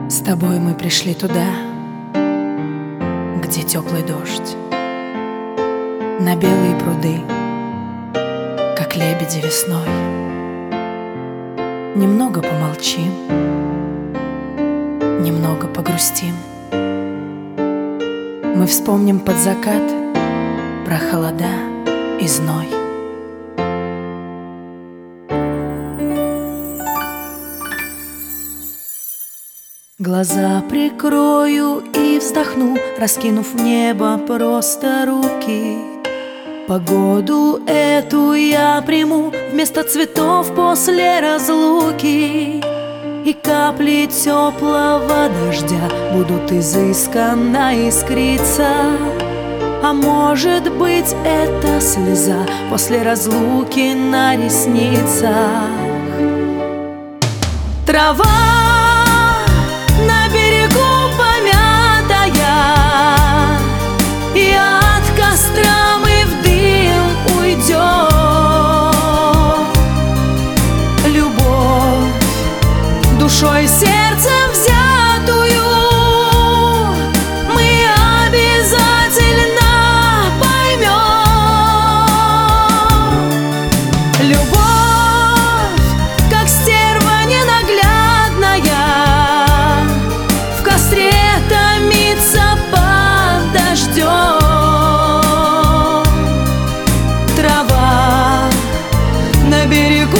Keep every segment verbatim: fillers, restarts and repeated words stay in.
С тобой мы пришли туда, где теплый дождь, на белые пруды, как лебеди весной. Немного помолчим, немного погрустим. Мы вспомним под закат про холода и зной. Глаза прикрою и вздохну, раскинув в небо просто руки. Погоду эту я приму вместо цветов после разлуки. И капли теплого дождя будут изысканно искриться. А может быть, это слеза после разлуки на ресницах. Трава на берегу помятая, и от костра мы в дым уйдем. Любовь душой и сердцем взятую мы обязательно поймем. Любовь, как стерва ненаглядная, в костре томится под дождем. Трава на берегу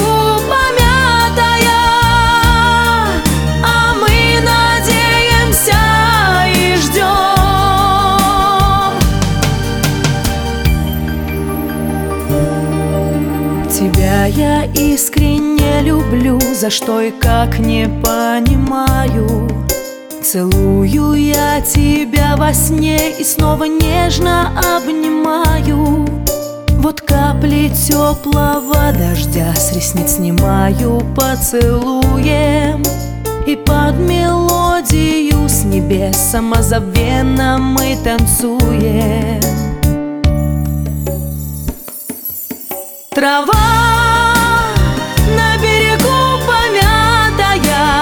тебя я искренне люблю, за что и как не понимаю. Целую я тебя во сне и снова нежно обнимаю. Вот капли теплого дождя с ресниц снимаю поцелуем, и под мелодию с небес самозабвенно мы танцуем. Трава на берегу помятая,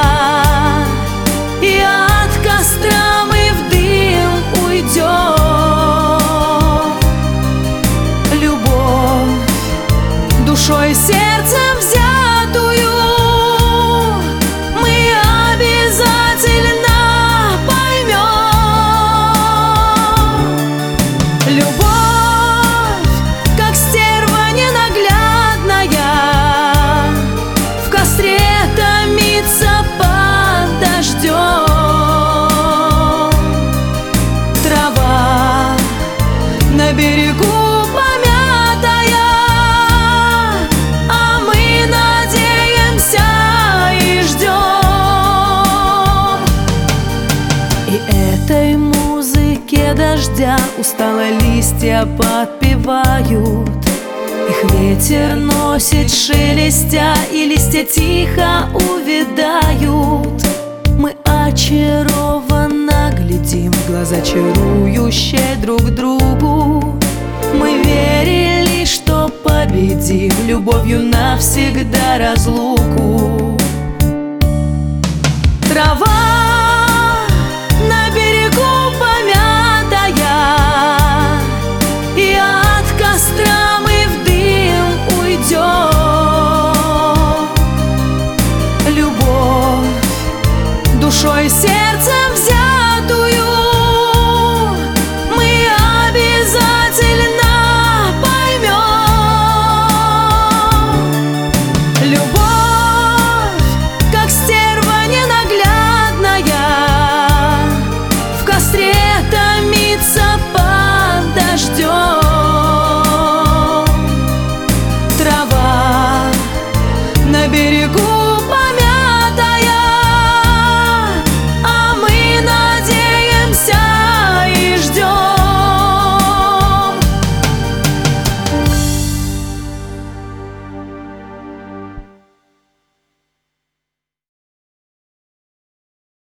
и от костра мы в дым уйдем. Любовь душой и сердцем взятую мы обязательно поймем. Любовь, на берегу помятая, а мы надеемся и ждем. И этой музыке дождя устало листья подпевают. Их ветер носит шелестя, и листья тихо увядают. Мы очарованно глядим в глаза, чарующие друг другу. Мы верили, что победим любовью навсегда разлуку. Трава на берегу помятая, и от костра мы в дым уйдем. Любовь душой и сердцем взять